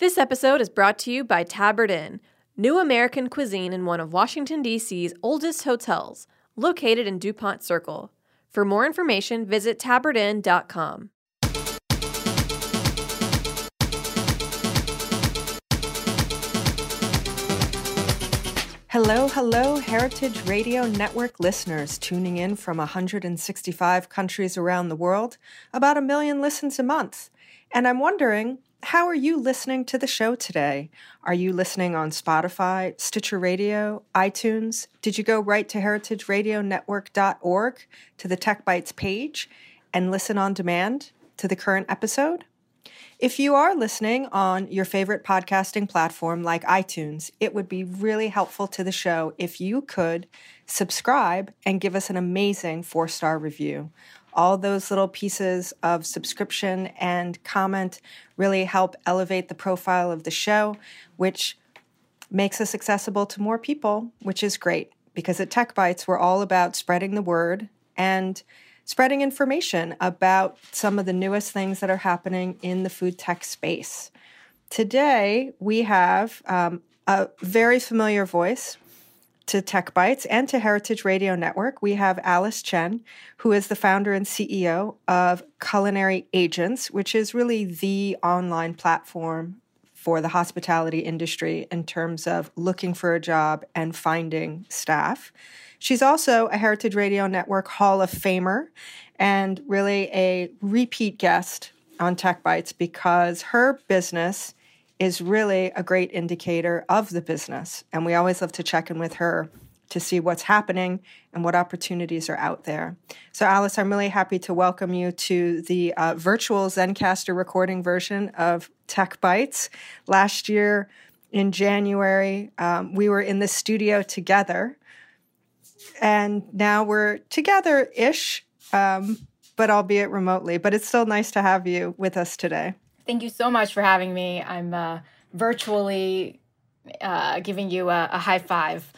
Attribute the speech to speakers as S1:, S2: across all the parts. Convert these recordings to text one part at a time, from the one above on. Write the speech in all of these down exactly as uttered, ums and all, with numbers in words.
S1: This episode is brought to you by Tabard Inn, new American cuisine in one of Washington, D C's oldest hotels, located in DuPont Circle. For more information, visit tabard inn dot com.
S2: Hello, hello, Heritage Radio Network listeners tuning in from one hundred sixty-five countries around the world, about a million listens a month. And I'm wondering, how are you listening to the show today? Are you listening on Spotify, Stitcher Radio, iTunes? Did you go right to heritage radio network dot org to the Tech Bites page and listen on demand to the current episode? If you are listening on your favorite podcasting platform like iTunes, it would be really helpful to the show if you could subscribe and give us an amazing four-star review. All those little pieces of subscription and comment really help elevate the profile of the show, which makes us accessible to more people, which is great. Because at Tech Bites, we're all about spreading the word and spreading information about some of the newest things that are happening in the food tech space. Today, we have um, a very familiar voice to Tech Bites and to Heritage Radio Network. We have Alice Chen, who is the founder and C E O of Culinary Agents, which is really the online platform for the hospitality industry in terms of looking for a job and finding staff. She's also a Heritage Radio Network Hall of Famer and really a repeat guest on Tech Bites because her business is really a great indicator of the business. And we always love to check in with her to see what's happening and what opportunities are out there. So Alice, I'm really happy to welcome you to the uh, virtual Zencastr recording version of Tech Bites. Last year in January, um, we were in the studio together. And now we're together-ish, um, but albeit remotely. But it's still nice to have you with us today.
S3: Thank you so much for having me. I'm uh, virtually uh, giving you a, a high five.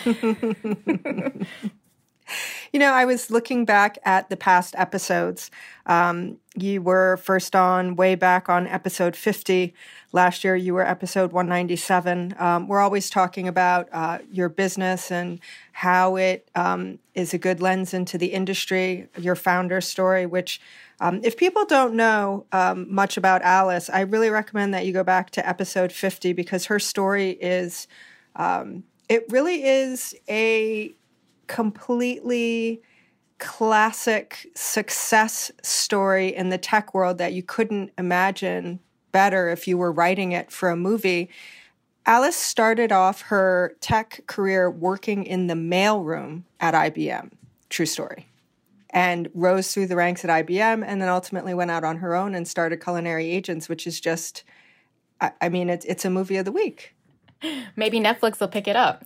S2: You know, I was looking back at the past episodes. Um, you were first on way back on episode fifty. Last year, you were episode one ninety-seven. Um, we're always talking about uh, your business and how it um, is a good lens into the industry, your founder story, which um, if people don't know um, much about Alice, I really recommend that you go back to episode fifty because her story is, um, it really is a completely classic success story in the tech world that you couldn't imagine better if you were writing it for a movie. Alice started off her tech career working in the mailroom at I B M, true story, and rose through the ranks at I B M and then ultimately went out on her own and started Culinary Agents, which is just, I, I mean, it's, it's a movie of the week.
S3: Maybe Netflix will pick it up.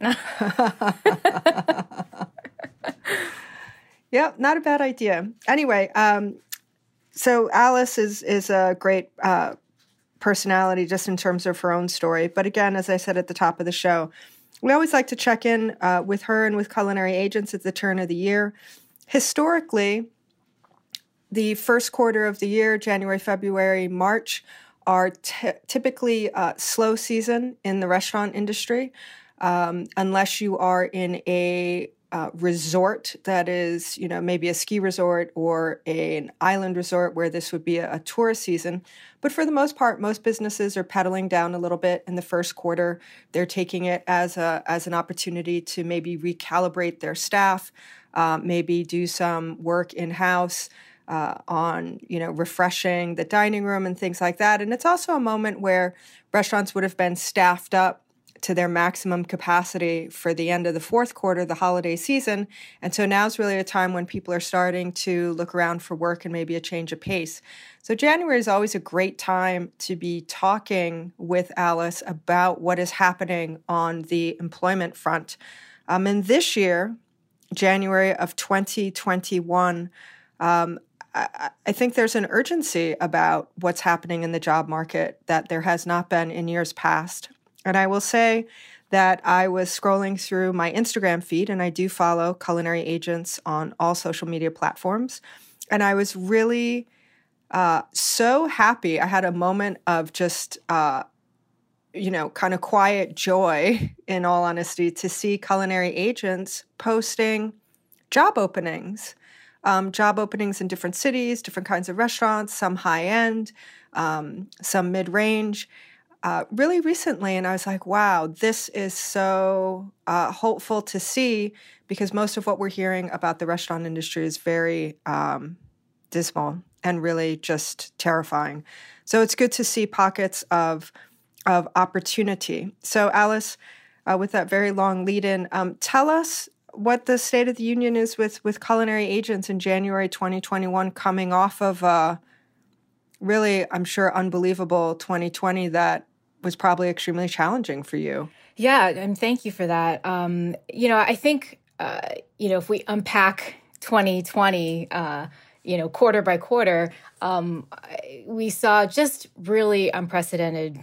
S2: Yeah, not a bad idea. Anyway, um, so Alice is is a great uh, personality just in terms of her own story. But again, as I said at the top of the show, we always like to check in uh, with her and with Culinary Agents at the turn of the year. Historically, the first quarter of the year, January, February, March, are t- typically uh, slow season in the restaurant industry, um, unless you are in a uh, resort that is, you know, maybe a ski resort or a, an island resort where this would be a, a tourist season. But for the most part, most businesses are pedaling down a little bit in the first quarter. They're taking it as a as an opportunity to maybe recalibrate their staff, uh, maybe do some work in-house, Uh, on, you know, refreshing the dining room and things like that. And it's also a moment where restaurants would have been staffed up to their maximum capacity for the end of the fourth quarter, the holiday season. And so now's really a time when people are starting to look around for work and maybe a change of pace. So January is always a great time to be talking with Alice about what is happening on the employment front. Um, and this year, January of twenty twenty-one, um, I think there's an urgency about what's happening in the job market that there has not been in years past. And I will say that I was scrolling through my Instagram feed, and I do follow Culinary Agents on all social media platforms. And I was really uh, so happy. I had a moment of just uh, you know, kind of quiet joy, in all honesty, to see culinary agents posting job openings, um, job openings in different cities, different kinds of restaurants, some high end, um, some mid range. Uh, really recently, and I was like, wow, this is so uh, hopeful to see, because most of what we're hearing about the restaurant industry is very um, dismal and really just terrifying. So it's good to see pockets of of opportunity. So Alice, uh, with that very long lead-in, um, tell us what the State of the Union is with, with culinary agents in January twenty twenty-one, coming off of a really, I'm sure, unbelievable twenty twenty that was probably extremely challenging for you.
S3: Yeah, and thank you for that. Um, you know, I think, uh, you know, if we unpack twenty twenty, uh, you know, quarter by quarter, um, we saw just really unprecedented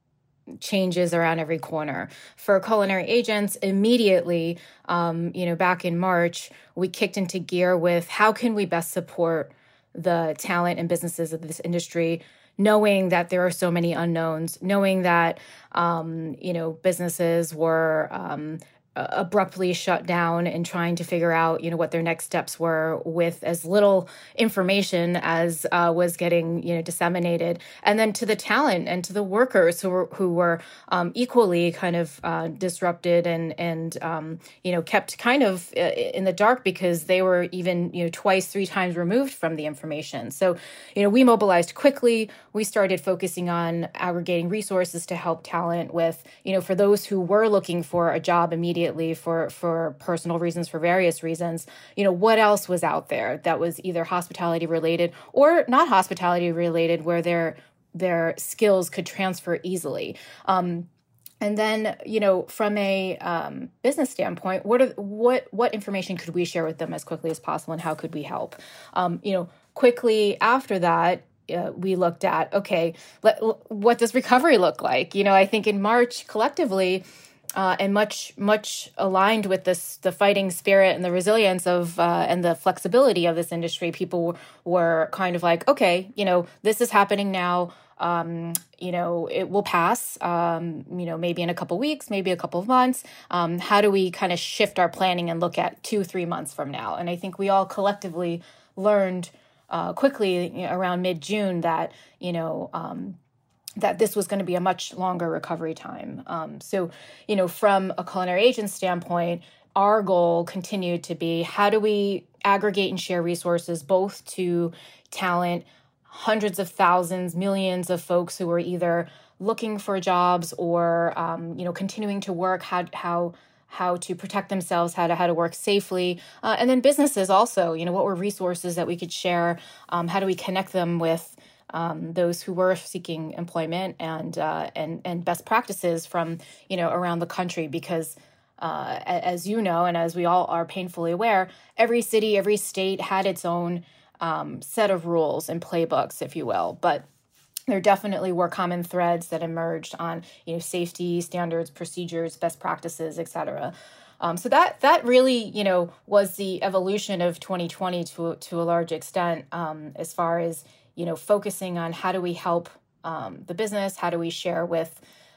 S3: changes around every corner. For culinary agents, immediately, um, you know, back in March, we kicked into gear with how can we best support the talent and businesses of this industry, knowing that there are so many unknowns, knowing that, um, you know, businesses were um, abruptly shut down and trying to figure out, you know, what their next steps were with as little information as uh, was getting, you know, disseminated. And then to the talent and to the workers who were, who were um, equally kind of uh, disrupted and, and um, you know, kept kind of in the dark because they were even, you know, twice, three times removed from the information. So, you know, we mobilized quickly. We started focusing on aggregating resources to help talent with, you know, for those who were looking for a job immediately for, for personal reasons, for various reasons, you know, what else was out there that was either hospitality related or not hospitality related, where their, their skills could transfer easily. Um, And then, you know, from a um, business standpoint, what are, what what information could we share with them as quickly as possible, and how could we help? Um, you know, quickly after that, uh, we looked at, okay, let, what does recovery look like? You know, I think in March, collectively, uh, and much much aligned with this, the fighting spirit and the resilience of uh, and the flexibility of this industry, people were kind of like, okay, you know, this is happening now. Um, you know, it will pass, um, you know, maybe in a couple weeks, maybe a couple of months. Um, how do we kind of shift our planning and look at two, three months from now? And I think we all collectively learned uh, quickly, you know, around mid-June that, you know, um, that this was going to be a much longer recovery time. Um, so, you know, from a culinary agent standpoint, our goal continued to be, how do we aggregate and share resources both to talent, hundreds of thousands, millions of folks who are either looking for jobs or, um, you know, continuing to work, how how how to protect themselves, how to how to work safely, uh, and then businesses also. You know, what were resources that we could share? Um, how do we connect them with um, those who were seeking employment, and uh, and and best practices from, you know, around the country? Because uh, as you know, and as we all are painfully aware, every city, every state had its own Um, set of rules and playbooks, if you will, but there definitely were common threads that emerged on, you know, safety standards, procedures, best practices, et cetera. Um, so that that really, you know, was the evolution of twenty twenty to to a large extent, um, as far as, you know, focusing on how do we help um, the business, how do we share with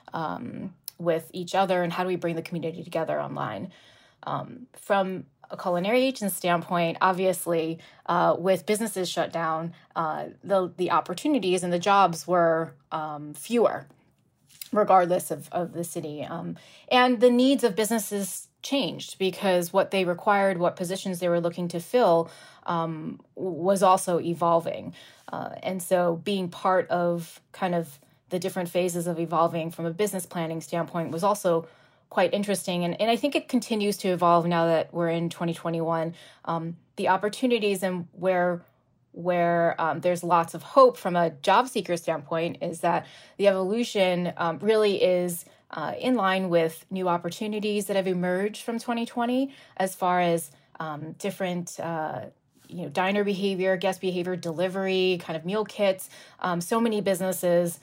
S3: um, with each other, and how do we bring the community together online. Um, from a culinary agent standpoint, obviously, uh, with businesses shut down, uh, the the opportunities and the jobs were um, fewer, regardless of, of the city. Um, and the needs of businesses changed, because what they required, what positions they were looking to fill, um, was also evolving. Uh, and so being part of kind of the different phases of evolving from a business planning standpoint was also quite interesting. And, and I think it continues to evolve now that we're in twenty twenty-one. Um, the opportunities and where where um, there's lots of hope from a job seeker standpoint is that the evolution um, really is uh, in line with new opportunities that have emerged from twenty twenty, as far as um, different uh, you know, diner behavior, guest behavior, delivery, kind of meal kits. Um, so many businesses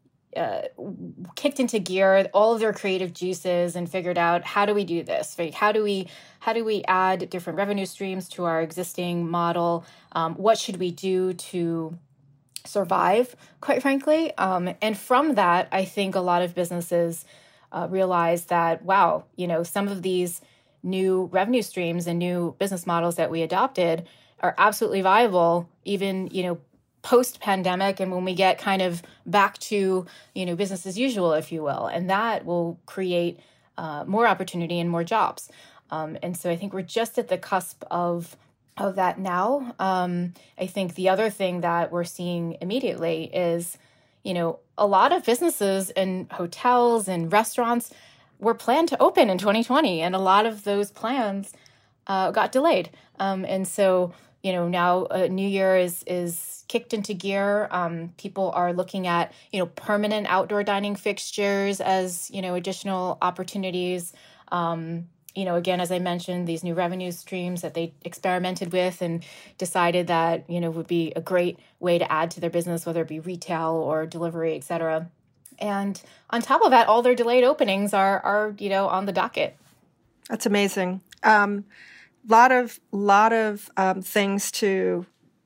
S3: Uh, kicked into gear all of their creative juices and figured out, how do we do this? Right? How do we how do we add different revenue streams to our existing model? Um, what should we do to survive, quite frankly. Um, and from that, I think a lot of businesses uh, realize that, wow, you know, some of these new revenue streams and new business models that we adopted are absolutely viable, even, you know, post-pandemic, and when we get kind of back to, you know, business as usual, if you will, and that will create uh, more opportunity and more jobs. Um, and so I think we're just at the cusp of of that now. Um, I think the other thing that we're seeing immediately is, you know, a lot of businesses and hotels and restaurants were planned to open in twenty twenty, and a lot of those plans uh, got delayed. Um, and so, you know, now uh, New Year is is kicked into gear. Um, people are looking at, you know, permanent outdoor dining fixtures as, you know, additional opportunities. Um, you know, again, as I mentioned, these new revenue streams that they experimented with and decided that, you know, would be a great way to add to their business, whether it be retail or delivery, et cetera. And on top of that, all their delayed openings are, are you know, on the docket.
S2: That's amazing. Um, lot of, lot of um, things to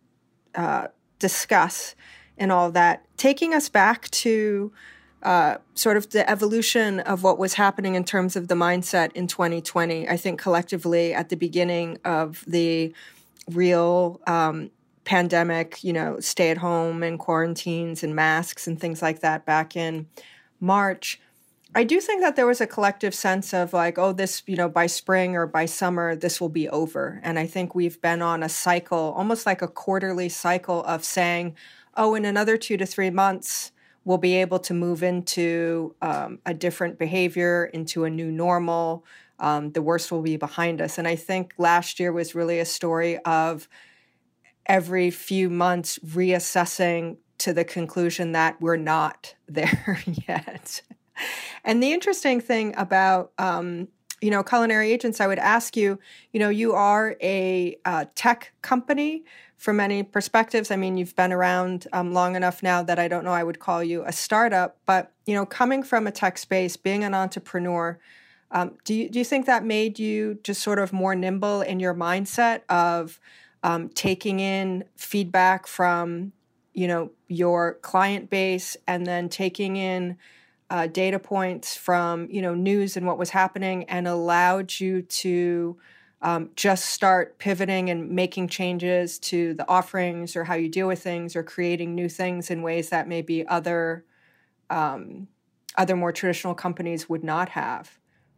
S2: uh, discuss and all that. Taking us back to uh, sort of the evolution of what was happening in terms of the mindset in twenty twenty. I think collectively at the beginning of the real um, pandemic, you know, stay at home and quarantines and masks and things like that back in March, I do think that there was a collective sense of like, oh, this, you know, by spring or by summer, this will be over. And I think we've been on a cycle, almost like a quarterly cycle of saying, oh, in another two to three months, we'll be able to move into um, a different behavior, into a new normal. Um, the worst will be behind us. And I think last year was really a story of every few months reassessing to the conclusion that we're not there yet. And the interesting thing about, um, you know, Culinary Agents, I would ask you, you know, you are a uh, tech company from many perspectives. I mean, you've been around um, long enough now that I don't know I would call you a startup, but, you know, coming from a tech space, being an entrepreneur, um, do you, do you think that made you just sort of more nimble in your mindset of um, taking in feedback from, you know, your client base and then taking in Uh, data points from, you know, news and what was happening, and allowed you to um, just start pivoting and making changes to the offerings or how you deal with things, or creating new things in ways that maybe other um, other more traditional companies would not have?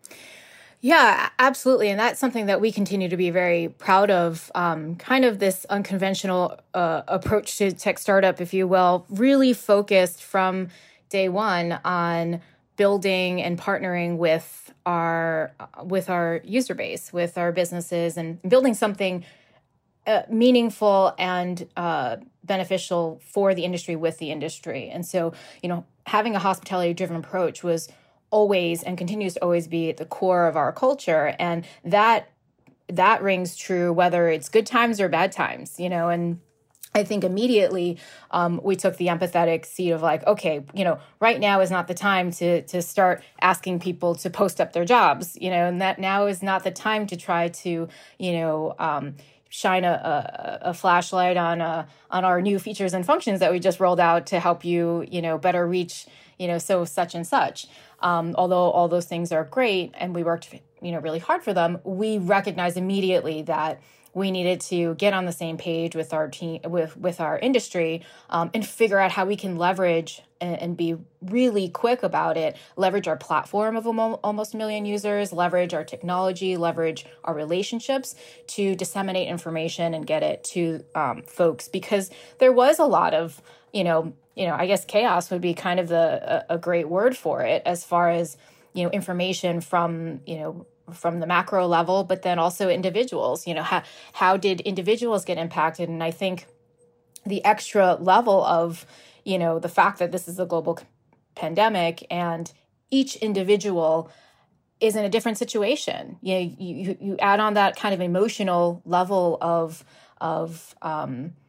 S3: Yeah, absolutely. And that's something that we continue to be very proud of, um, kind of this unconventional uh, approach to tech startup, if you will, really focused from day one on building and partnering with our with our user base, with our businesses, and building something uh, meaningful and uh, beneficial for the industry with the industry. And so, you know, having a hospitality-driven approach was always and continues to always be at the core of our culture, and that that rings true whether it's good times or bad times. You know, and I think immediately um, we took the empathetic seat of like, okay, you know, right now is not the time to to start asking people to post up their jobs, you know, and that now is not the time to try to, you know, um, shine a, a, a flashlight on a, on our new features and functions that we just rolled out to help you, you know, better reach, you know, so such and such. Um, although all those things are great and we worked, you know, really hard for them, we recognized immediately that we needed to get on the same page with our team, with, with our industry, um, and figure out how we can leverage and, and be really quick about it, leverage our platform of almost a million users, leverage our technology, leverage our relationships to disseminate information and get it to um, folks. Because there was a lot of, you know, you know, I guess chaos would be kind of the a, a great word for it, as far as, you know, information from, you know, from the macro level, but then also individuals, you know, how, how did individuals get impacted? And I think the extra level of, you know, the fact that this is a global pandemic and each individual is in a different situation. You know, you, you add on that kind of emotional level of, of, um,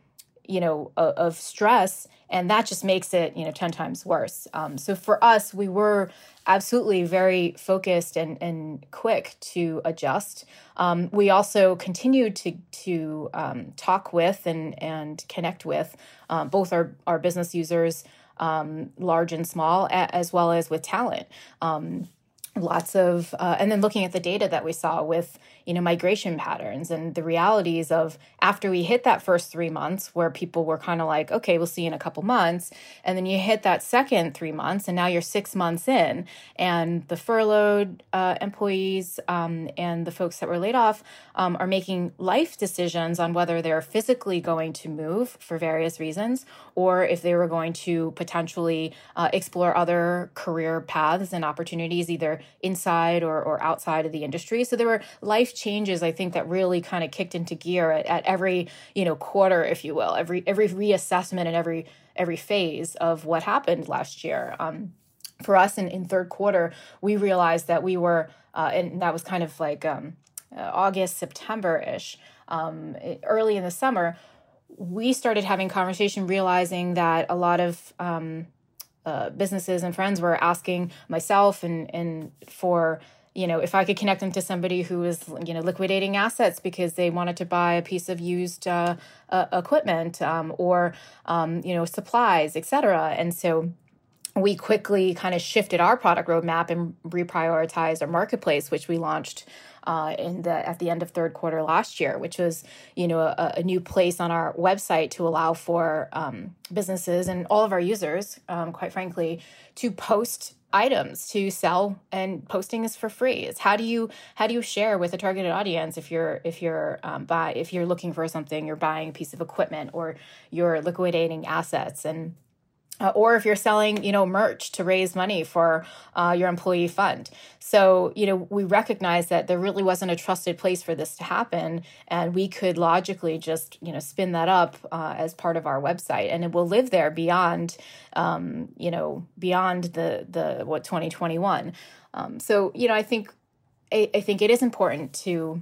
S3: you know, of, of stress. And that just makes it, you know, ten times worse. Um, so for us, we were absolutely very focused and, and quick to adjust. Um, we also continued to to um, talk with and, and connect with um, both our, our business users, um, large and small, a, as well as with talent. Um, lots of, uh, and then looking at the data that we saw with, you know, migration patterns and the realities of after we hit that first three months where people were kind of like, okay, we'll see you in a couple months. And then you hit that second three months and now you're six months in and the furloughed uh, employees um, and the folks that were laid off um, are making life decisions on whether they're physically going to move for various reasons or if they were going to potentially uh, explore other career paths and opportunities either inside or, or outside of the industry. So there were life changes, I think, that really kind of kicked into gear at, at every, you know, quarter, if you will, every every reassessment and every every phase of what happened last year. Um, for us in, in third quarter, we realized that we were, uh, and that was kind of like um, uh, August, September-ish, um, early in the summer, we started having conversation realizing that a lot of um, Uh, businesses and friends were asking myself and, and for, you know, if I could connect them to somebody who was, you know, liquidating assets because they wanted to buy a piece of used uh, uh, equipment um, or, um, you know, supplies, et cetera. And so we quickly kind of shifted our product roadmap and reprioritized our marketplace, which we launched Uh, in the at the end of third quarter last year, which was, you know, a, a new place on our website to allow for um, businesses and all of our users, um, quite frankly, to post items to sell, and posting is for free. It's how do you how do you share with a targeted audience if you're if you're um, buy if you're looking for something, you're buying a piece of equipment or you're liquidating assets and. Uh, or if you're selling, you know, merch to raise money for uh, your employee fund. So, you know, we recognize that there really wasn't a trusted place for this to happen. And we could logically just, you know, spin that up uh, as part of our website. And it will live there beyond, um, you know, beyond the, the what, twenty twenty-one. Um, so, you know, I think, I, I think it is important to,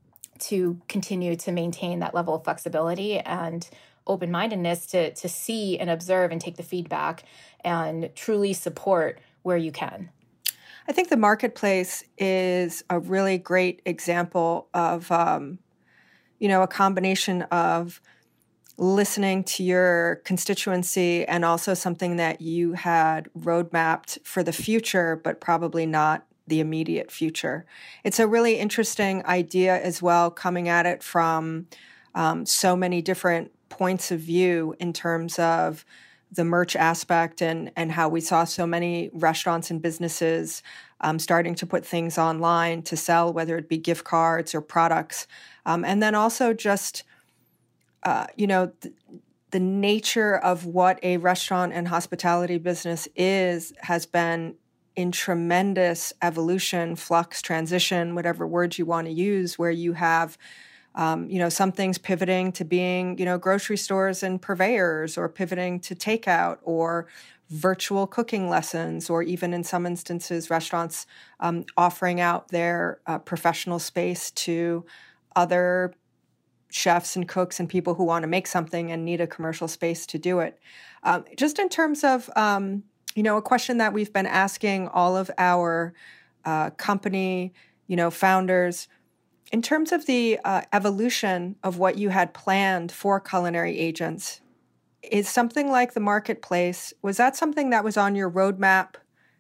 S3: to continue to maintain that level of flexibility and open-mindedness to to see and observe and take the feedback and truly support where you can.
S2: I think the marketplace is a really great example of, um, you know, a combination of listening to your constituency and also something that you had roadmapped for the future, but probably not the immediate future. It's a really interesting idea as well, coming at it from um, so many different points of view in terms of the merch aspect and, and how we saw so many restaurants and businesses um, starting to put things online to sell, whether it be gift cards or products. Um, and then also just, uh, you know, th- the nature of what a restaurant and hospitality business is has been in tremendous evolution, flux, transition, whatever words you want to use, where you have Um, you know, some things pivoting to being, you know, grocery stores and purveyors, or pivoting to takeout or virtual cooking lessons, or even in some instances, restaurants um, offering out their uh, professional space to other chefs and cooks and people who want to make something and need a commercial space to do it. Um, just in terms of, um, you know, a question that we've been asking all of our uh, company, you know, founders. In terms of the uh, evolution of what you had planned for Culinary Agents, is something like the marketplace, was that something that was on your roadmap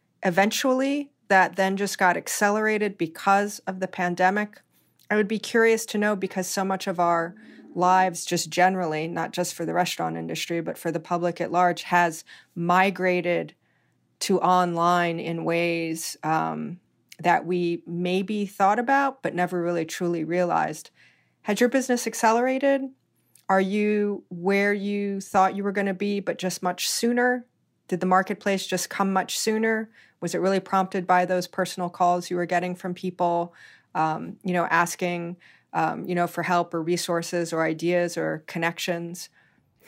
S2: eventually that then just got accelerated because of the pandemic? I would be curious to know, because so much of our lives just generally, not just for the restaurant industry, but for the public at large, has migrated to online in ways um, that we maybe thought about, but never really truly realized. Has your business accelerated? Are you where you thought you were going to be, but just much sooner? Did the marketplace just come much sooner? Was it really prompted by those personal calls you were getting from people, um, you know, asking, um, you know, for help or resources or ideas or connections?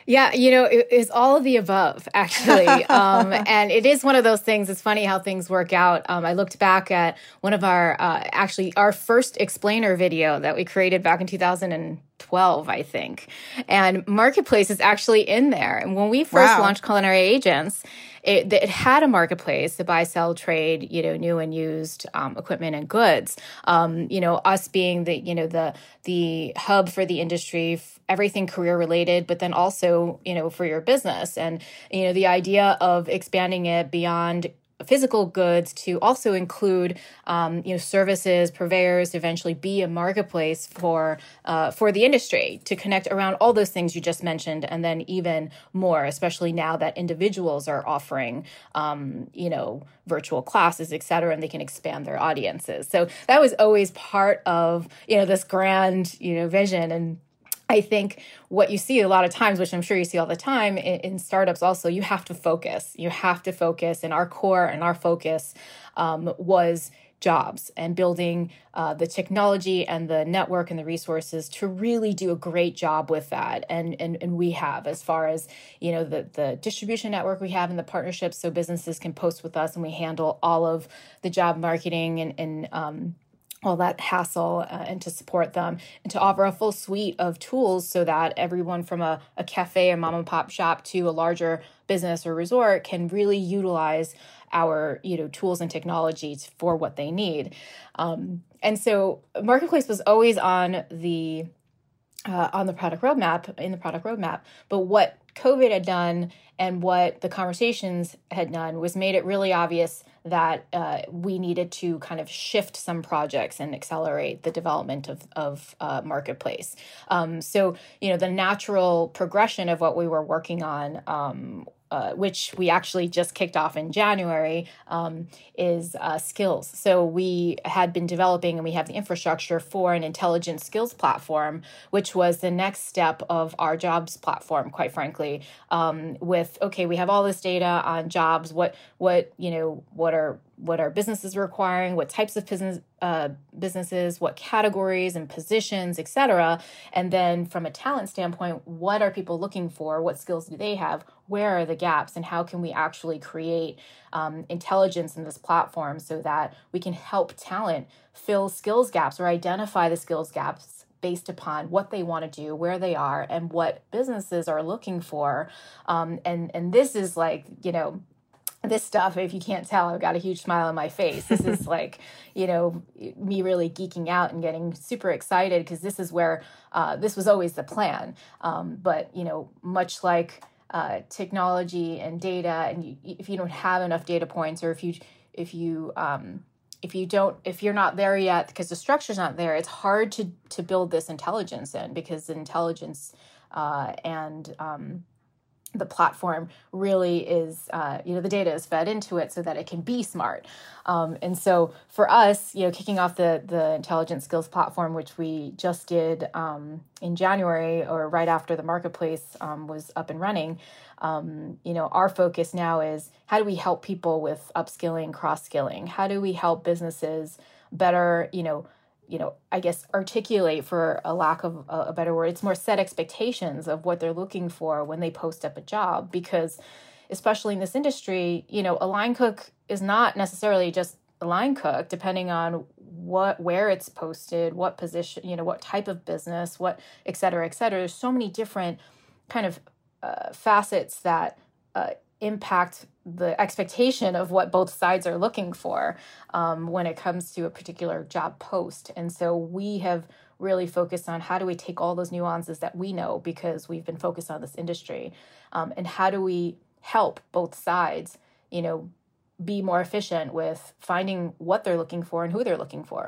S3: Yeah, you know, it, it's all of the above, actually. Um, and it is one of those things. It's funny how things work out. Um, I looked back at one of our, uh, actually, our first explainer video that we created back in two thousand twelve, I think. And Marketplace is actually in there. And when we first
S2: Wow.
S3: launched Culinary Agents, it, it had a marketplace to buy, sell, trade, you know, new and used um, equipment and goods. Um, you know, us being the, you know, the the hub for the industry, everything career related, but then also, you know, for your business. And, you know, the idea of expanding it beyond physical goods to also include, um, you know, services, purveyors, to eventually be a marketplace for uh, for the industry to connect around all those things you just mentioned, and then even more, especially now that individuals are offering, um, you know, virtual classes, et cetera, and they can expand their audiences. So that was always part of, you know, this grand, you know, vision. And I think what you see a lot of times, which I'm sure you see all the time in, in startups also, you have to focus. You have to focus. And our core and our focus um, was jobs and building uh, the technology and the network and the resources to really do a great job with that. And and, and we have, as far as, you know, the, the distribution network we have and the partnerships, so businesses can post with us and we handle all of the job marketing and, and um all that hassle uh, and to support them and to offer a full suite of tools so that everyone from a, a cafe or mom and pop shop to a larger business or resort can really utilize our, you know, tools and technologies for what they need. Um, and so Marketplace was always on the uh, on the product roadmap, in the product roadmap. But what COVID had done and what the conversations had done was made it really obvious that uh, we needed to kind of shift some projects and accelerate the development of, of uh, Marketplace. Um, so, you know, the natural progression of what we were working on, um, uh, which we actually just kicked off in January, um, is uh, skills. So we had been developing and we have the infrastructure for an intelligent skills platform, which was the next step of our jobs platform, quite frankly, um, with, okay, we have all this data on jobs, what, what, you know, what are what are businesses requiring, what types of business uh, businesses, what categories and positions, et cetera. And then from a talent standpoint, what are people looking for? What skills do they have? Where are the gaps? And how can we actually create um, intelligence in this platform so that we can help talent fill skills gaps or identify the skills gaps based upon what they want to do, where they are, and what businesses are looking for. Um, and, and this is like, you know, this stuff, if you can't tell, I've got a huge smile on my face. This is like, you know, me really geeking out and getting super excited because this is where, uh, this was always the plan. Um, but, you know, much like uh, technology and data, and you, if you don't have enough data points, or if you, if you, um, if you don't, if you're not there yet because the structure's not there, it's hard to to build this intelligence in, because the intelligence uh, and um, the platform really is, uh, you know, the data is fed into it so that it can be smart. Um, and so for us, you know, kicking off the the intelligent skills platform, which we just did um, in January, or right after the Marketplace um, was up and running, um, you know, our focus now is how do we help people with upskilling, cross-skilling? How do we help businesses better, you know, you know, I guess articulate, for a lack of a better word, it's more set expectations of what they're looking for when they post up a job. Because especially in this industry, you know, a line cook is not necessarily just a line cook, depending on what, where it's posted, what position, you know, what type of business, what, et cetera, et cetera. There's so many different kind of uh, facets that uh, impact the expectation of what both sides are looking for um, when it comes to a particular job post. And so we have really focused on how do we take all those nuances that we know because we've been focused on this industry, um, and how do we help both sides, you know, be more efficient with finding what they're looking for and who they're looking for.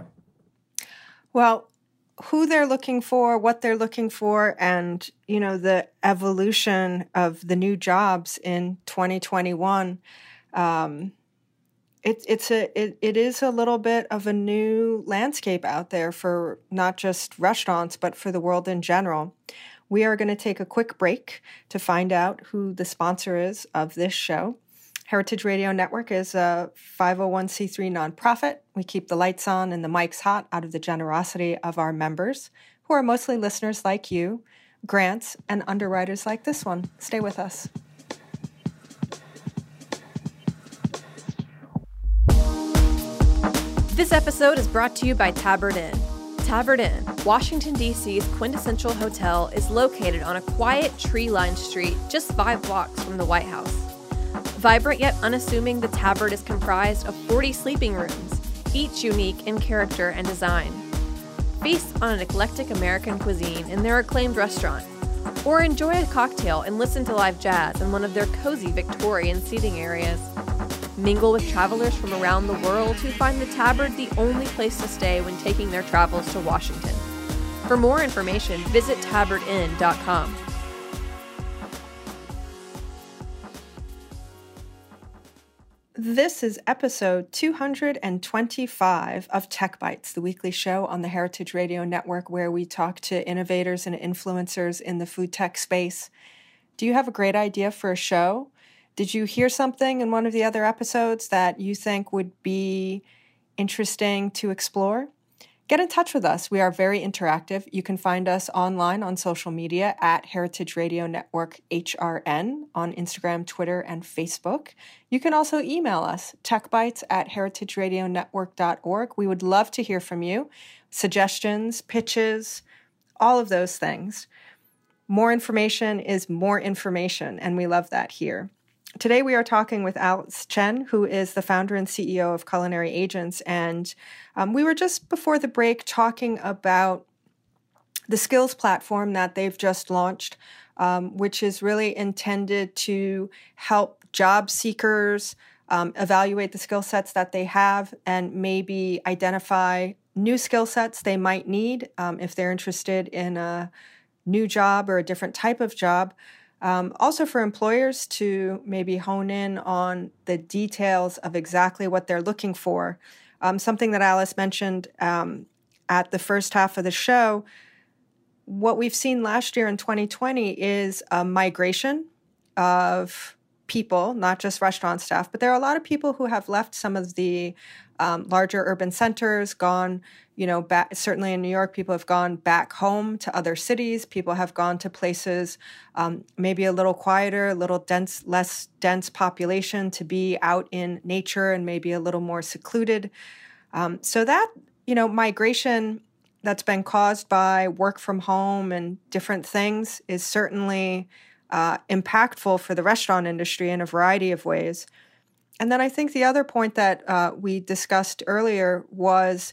S2: Well, who they're looking for, what they're looking for, and, you know, the evolution of the new jobs in twenty twenty-one. Um, it, it's a, it, it is a little bit of a new landscape out there for not just restaurants, but for the world in general. We are going to take a quick break to find out who the sponsor is of this show. Heritage Radio Network is a five oh one c three nonprofit. We keep the lights on and the mics hot out of the generosity of our members, who are mostly listeners like you. grants, and underwriters like this one. Stay with us.
S1: This episode is brought to you by Tabard Inn. Tabard Inn, Washington, D C's quintessential hotel, is located on a quiet, tree-lined street just five blocks from the White House. Vibrant yet unassuming, the Tabard is comprised of forty sleeping rooms, each unique in character and design. Feast on an eclectic American cuisine in their acclaimed restaurant, or enjoy a cocktail and listen to live jazz in one of their cozy Victorian seating areas. Mingle with travelers from around the world who find the Tabard the only place to stay when taking their travels to Washington. For more information, visit tabard inn dot com.
S2: This is episode two hundred twenty-five of Tech Bites, the weekly show on the Heritage Radio Network where we talk to innovators and influencers in the food tech space. Do you have a great idea for a show? Did you hear something in one of the other episodes that you think would be interesting to explore? Get in touch with us. We are very interactive. You can find us online on social media at Heritage Radio Network H R N on Instagram, Twitter, and Facebook. You can also email us, techbites at heritage radio network dot org. We would love to hear from you. Suggestions, pitches, all of those things. More information is more information, and we love that here. Today we are talking with Alice Chen, who is the founder and C E O of Culinary Agents, and um, we were just before the break talking about the skills platform that they've just launched, um, which is really intended to help job seekers um, evaluate the skill sets that they have and maybe identify new skill sets they might need um, if they're interested in a new job or a different type of job. Um, also for employers to maybe hone in on the details of exactly what they're looking for. Um, something that Alice mentioned um, at the first half of the show, what we've seen last year in twenty twenty is a migration of people, not just restaurant staff, but there are a lot of people who have left some of the um, larger urban centers, gone, you know, back, certainly in New York, people have gone back home to other cities. People have gone to places um, maybe a little quieter, a little dense, less dense population to be out in nature and maybe a little more secluded. Um, so that, you know, migration that's been caused by work from home and different things is certainly uh, impactful for the restaurant industry in a variety of ways. And then I think the other point that uh, we discussed earlier was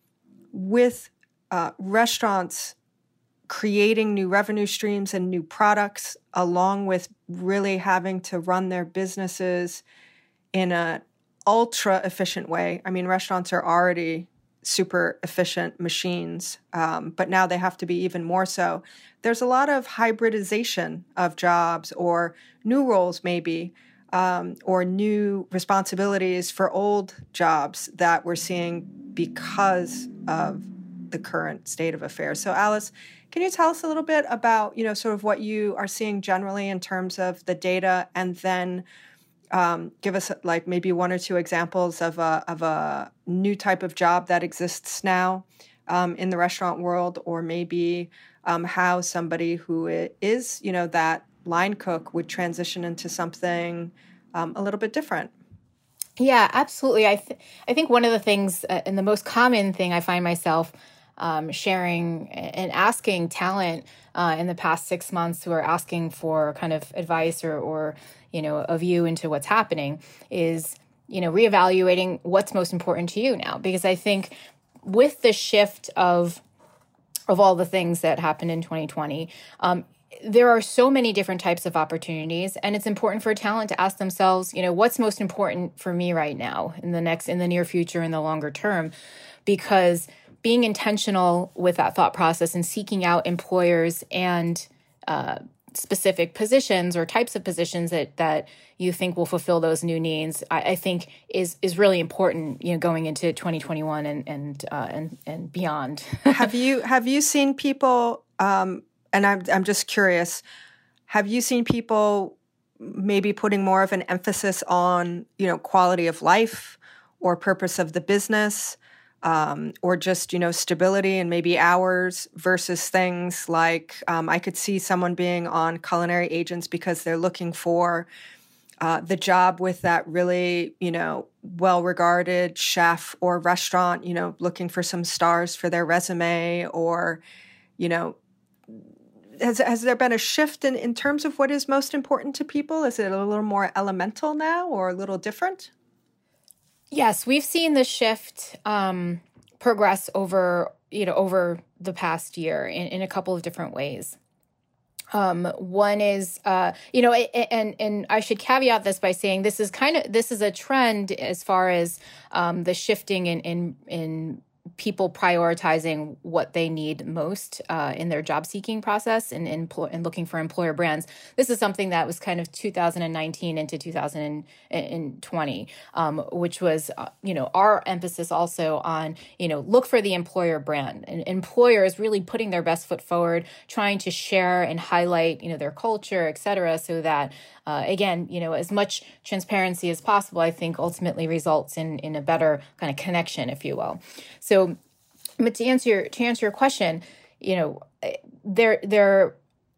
S2: with uh, restaurants creating new revenue streams and new products, along with really having to run their businesses in an ultra efficient way. I mean, restaurants are already super efficient machines, um, but now they have to be even more so. There's a lot of hybridization of jobs or new roles maybe, um, or new responsibilities for old jobs that we're seeing because of the current state of affairs. So Alice, can you tell us a little bit about, you know, sort of what you are seeing generally in terms of the data, and then um, give us like maybe one or two examples of a, of a new type of job that exists now um, in the restaurant world, or maybe um, how somebody who is, you know, that line cook would transition into something um, a little bit different.
S3: Yeah, absolutely. I th- I think one of the things uh, and the most common thing I find myself um, sharing and asking talent uh, in the past six months who are asking for kind of advice or, or, you know, a view into what's happening is, you know, reevaluating what's most important to you now. Because I think with the shift of of all the things that happened in twenty twenty, um, there are so many different types of opportunities, and it's important for talent to ask themselves, you know, what's most important for me right now in the next, in the near future, in the longer term, because being intentional with that thought process and seeking out employers and uh, specific positions or types of positions that that you think will fulfill those new needs, I, I think is is really important, you know, going into twenty twenty-one and and uh, and and beyond.
S2: have you have you seen people? Um, And I'm I'm just curious, have you seen people maybe putting more of an emphasis on, you know, quality of life or purpose of the business um, or just, you know, stability and maybe hours versus things like um, I could see someone being on Culinary Agents because they're looking for uh, the job with that really, you know, well-regarded chef or restaurant, you know, looking for some stars for their resume, or, you know, Has, has there been a shift in, in terms of what is most important to people? Is it a little more elemental now or a little different?
S3: Yes, we've seen the shift um, progress over, you know, over the past year in, in a couple of different ways. Um, one is, uh, you know, and and I should caveat this by saying this is kind of this is a trend as far as um, the shifting in in in people prioritizing what they need most uh, in their job seeking process and, and, and looking for employer brands. This is something that was kind of two thousand nineteen into two thousand twenty, um, which was, uh, you know, our emphasis also on, you know, look for the employer brand, and employers really putting their best foot forward, trying to share and highlight, you know, their culture, et cetera, so that Uh, again, you know, as much transparency as possible, I think ultimately results in in a better kind of connection, if you will. So, but to answer your, to answer your question, you know, there there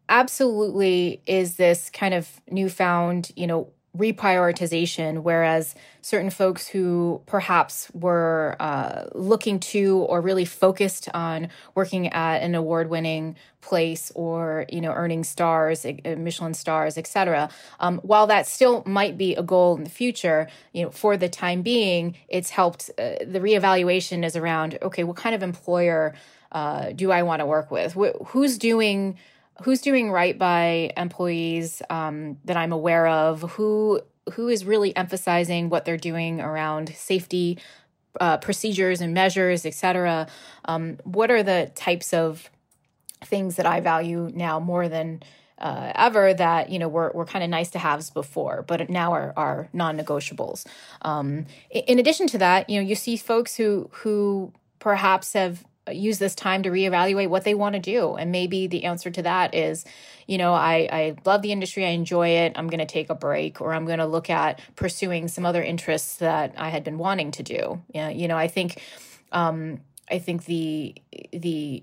S3: absolutely is this kind of newfound, you know, reprioritization, whereas certain folks who perhaps were uh, looking to or really focused on working at an award-winning place or, you know, earning stars, Michelin stars, et cetera. Um, while that still might be a goal in the future, you know, for the time being, it's helped. Uh, the reevaluation is around, okay, what kind of employer uh, do I want to work with? Wh- who's doing Who's doing right by employees um, that I'm aware of? Who who is really emphasizing what they're doing around safety uh, procedures and measures, et cetera? Um, what are the types of things that I value now more than uh, ever that, you know, were, were kind of nice to haves before, but now are, are non-negotiables? Um, in addition to that, you know, you see folks who who perhaps have use this time to reevaluate what they want to do. And maybe the answer to that is, you know, I, I love the industry, I enjoy it, I'm going to take a break, or I'm going to look at pursuing some other interests that I had been wanting to do. Yeah, you know, I think, um, I think the, the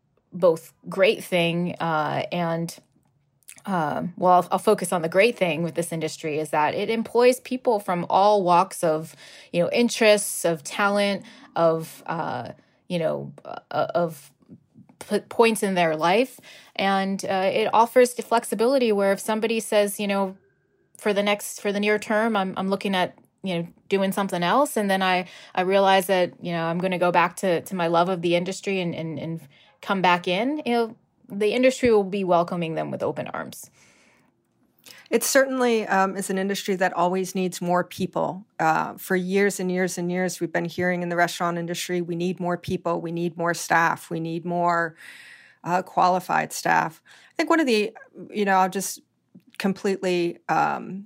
S3: both great thing uh, and Um, well, I'll, I'll focus on the great thing with this industry is that it employs people from all walks of, you know, interests, of talent, of, uh, you know, uh, of p- points in their life. And uh, it offers the flexibility where if somebody says, you know, for the next, for the near term, I'm, I'm looking at, you know, doing something else. And then I, I realize that, you know, I'm going to go back to, to my love of the industry and, and, and come back in, you know, the industry will be welcoming them with open arms.
S2: It certainly um, is an industry that always needs more people. Uh, for years and years and years, we've been hearing in the restaurant industry, we need more people, we need more staff, we need more uh, qualified staff. I think one of the, you know, I'll just completely, um,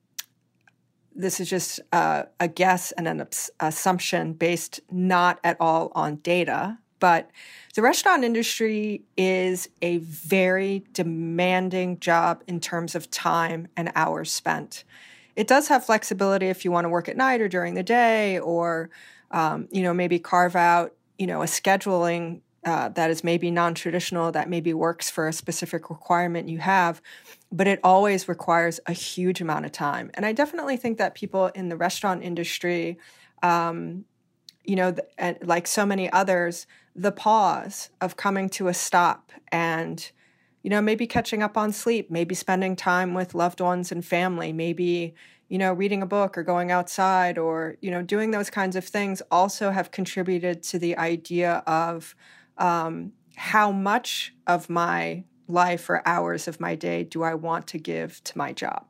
S2: this is just uh, a guess and an abs- assumption based not at all on data, but the restaurant industry is a very demanding job in terms of time and hours spent. It does have flexibility if you want to work at night or during the day, or, um, you know, maybe carve out, you know, a scheduling uh, that is maybe non-traditional, that maybe works for a specific requirement you have, but it always requires a huge amount of time. And I definitely think that people in the restaurant industry, um, you know, th- like so many others, the pause of coming to a stop and, you know, maybe catching up on sleep, maybe spending time with loved ones and family, maybe, you know, reading a book or going outside or, you know, doing those kinds of things also have contributed to the idea of um, how much of my life or hours of my day do I want to give to my job?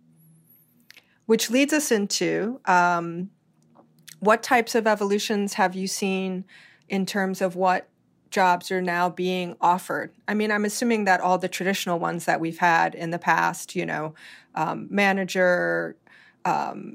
S2: Which leads us into um, what types of evolutions have you seen in terms of what jobs are now being offered? I mean, I'm assuming that all the traditional ones that we've had in the past, you know, um, manager, um,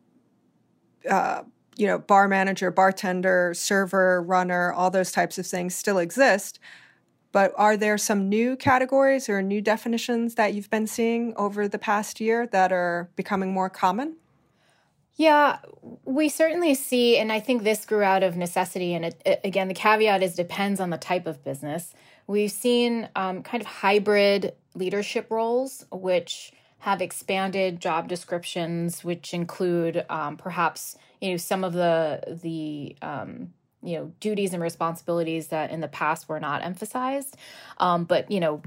S2: uh, you know, bar manager, bartender, server, runner, all those types of things still exist. But are there some new categories or new definitions that you've been seeing over the past year that are becoming more common?
S3: Yeah, we certainly see, and I think this grew out of necessity. And it, it, again, the caveat is depends on the type of business. We've seen um, kind of hybrid leadership roles, which have expanded job descriptions, which include um, perhaps you know some of the the um, you know duties and responsibilities that in the past were not emphasized, um, but you know.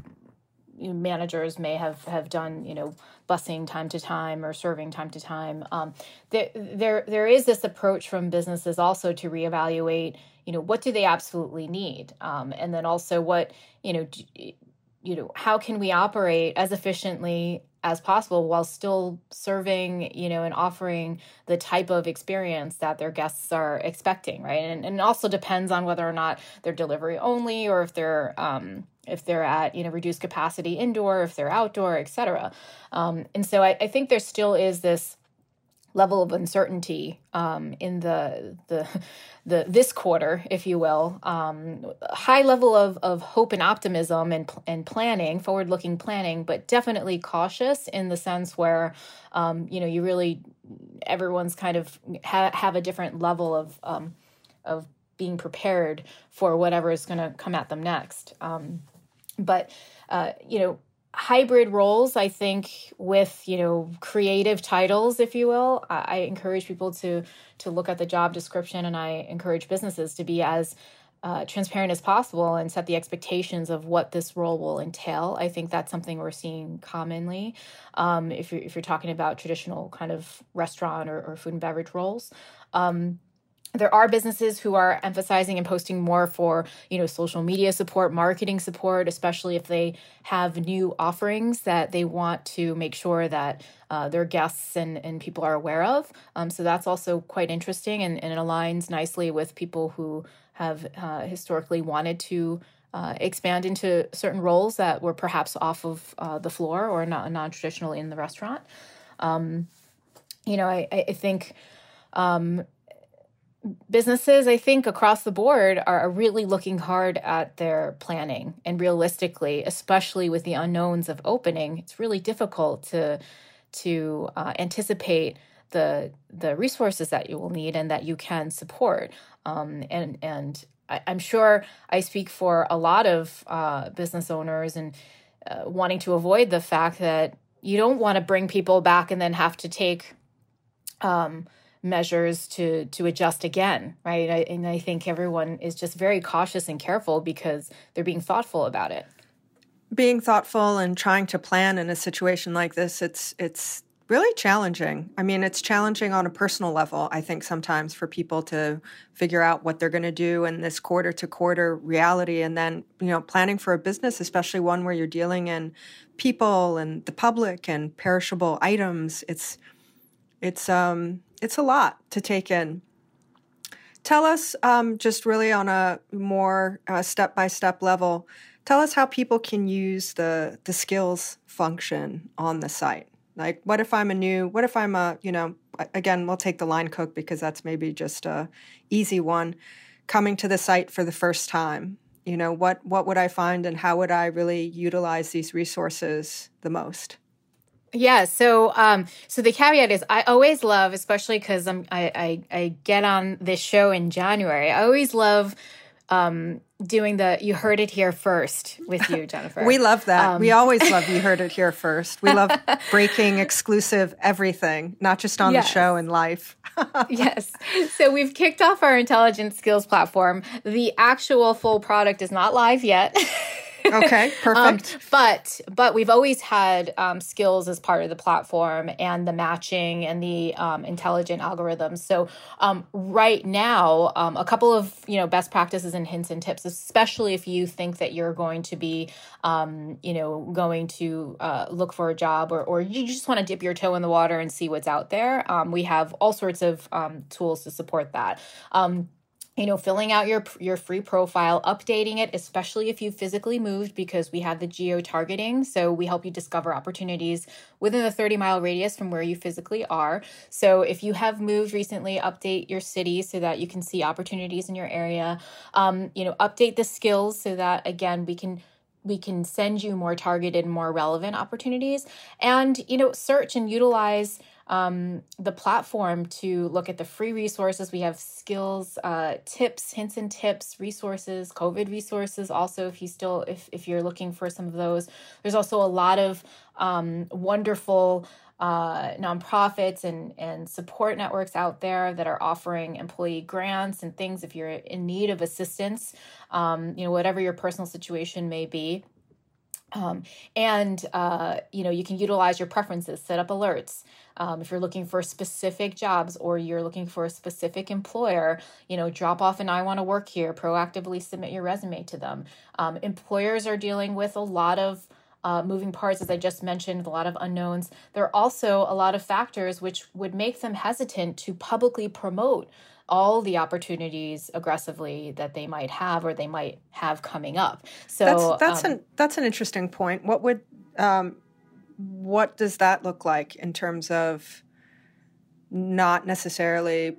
S3: managers may have, have done, you know, busing time to time or serving time to time. Um, there, there, there is this approach from businesses also to reevaluate, you know, what do they absolutely need? Um, and then also what, you know, d- you know, how can we operate as efficiently as possible while still serving, you know, and offering the type of experience that their guests are expecting, right? And, and it also depends on whether or not they're delivery only or if they're, um, if they're at, you know, reduced capacity indoor, if they're outdoor, et cetera. Um, and so I, I think there still is this level of uncertainty um, in the the the this quarter, if you will, um, high level of of hope and optimism and and planning, forward looking planning, but definitely cautious in the sense where um, you know you really everyone's kind of ha- have a different level of um, of being prepared for whatever is going to come at them next. Um, but uh, you know. Hybrid roles, I think, with, you know, creative titles, if you will, I, I encourage people to to look at the job description, and I encourage businesses to be as uh, transparent as possible and set the expectations of what this role will entail. I think that's something we're seeing commonly um, if you're, if you're talking about traditional kind of restaurant or, or food and beverage roles. Um, There are businesses who are emphasizing and posting more for, you know, social media support, marketing support, especially if they have new offerings that they want to make sure that uh, their guests and, and people are aware of. Um, so that's also quite interesting, and, and it aligns nicely with people who have uh, historically wanted to uh, expand into certain roles that were perhaps off of uh, the floor or not non-traditional in the restaurant. Um, you know, I, I think... Um, Businesses, I think, across the board are really looking hard at their planning, and realistically, especially with the unknowns of opening, it's really difficult to to uh, anticipate the the resources that you will need and that you can support. Um, and and I, I'm sure I speak for a lot of uh, business owners and uh, wanting to avoid the fact that you don't want to bring people back and then have to take Um, measures to to adjust again, right? I, and I think everyone is just very cautious and careful because they're being thoughtful about it.
S2: Being thoughtful and trying to plan in a situation like this, it's it's really challenging. I mean, it's challenging on a personal level, I think, sometimes for people to figure out what they're going to do in this quarter to quarter reality. And then, you know, planning for a business, especially one where you're dealing in people and the public and perishable items, it's it's um It's a lot to take in. Tell us, um, just really on a more uh, step-by-step level, tell us how people can use the the skills function on the site. Like, what if I'm a new, what if I'm a, you know, again, we'll take the line cook because that's maybe just a easy one, coming to the site for the first time. You know, what what would I find and how would I really utilize these resources the most?
S3: Yeah. So, um, so the caveat is I always love, especially because I'm, I, I, I get on this show in January. I always love, um, doing the, you heard it here first with you, Jennifer.
S2: We love that.
S3: Um,
S2: we always love you heard it here first. We love breaking, exclusive, everything, not just on yes. the show in life.
S3: Yes. So we've kicked off our intelligent skills platform. The actual full product is not live yet.
S2: Okay, perfect.
S3: um, but but we've always had um, skills as part of the platform and the matching and the um, intelligent algorithms. So um, right now, um, a couple of you know best practices and hints and tips, especially if you think that you're going to be um, you know going to uh, look for a job or or you just want to dip your toe in the water and see what's out there. Um, we have all sorts of um, tools to support that. Um, You know, filling out your your free profile, updating it, especially if you physically moved, because we have the geo-targeting. So we help you discover opportunities within the thirty mile radius from where you physically are. So if you have moved recently, update your city so that you can see opportunities in your area. Um, you know, update the skills so that, again, we can we can send you more targeted, more relevant opportunities. And, you know, search and utilize um, the platform to look at the free resources. We have skills, uh, tips, hints and tips, resources, COVID resources. Also, if you still, if, if you're looking for some of those, there's also a lot of um, wonderful uh, nonprofits and, and support networks out there that are offering employee grants and things if you're in need of assistance, um, you know, whatever your personal situation may be. Um, and, uh, you know, you can utilize your preferences, set up alerts. Um, if you're looking for specific jobs or you're looking for a specific employer, you know, drop off an I want to work here, proactively submit your resume to them. Um, employers are dealing with a lot of Uh, moving parts, as I just mentioned, a lot of unknowns. There are also a lot of factors which would make them hesitant to publicly promote all the opportunities aggressively that they might have or they might have coming up. So
S2: that's that's
S3: um,
S2: an that's an interesting point. What would um, what does that look like in terms of not necessarily